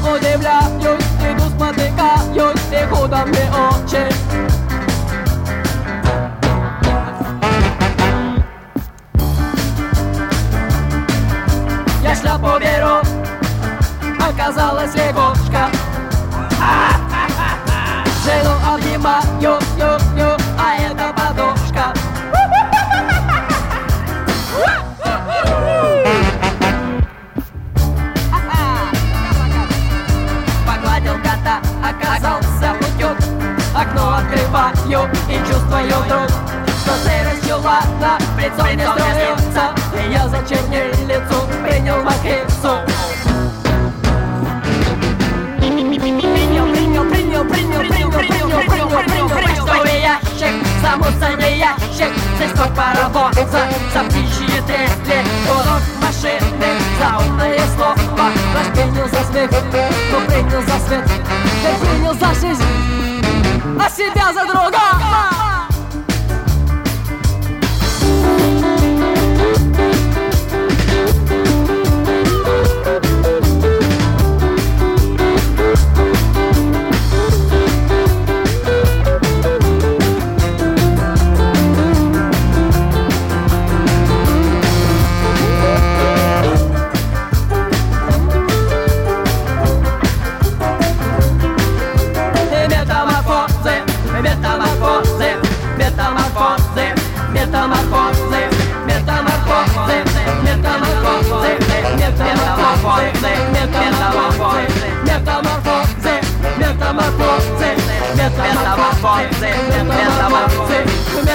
удивляюсь, иду спотыкаюсь, и худо мне очень. Я шляпу беру, оказалась лягушка. Жену обнимаю, а это подушка. Погладил кота, оказался утюг. Окно открываю и чувствую вдруг, что сырость чулана в лицо мне строится, и я за чернильницу принял мокрицу. Почтовый ящик, за мусорный ящик, за скок паровоза, за птичьи трели, урок машины, за умное слово. Наш принял за смех, но принял за свет, ты принял за жизнь, а себя за друга.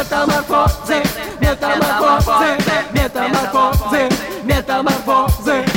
Метаморфозы.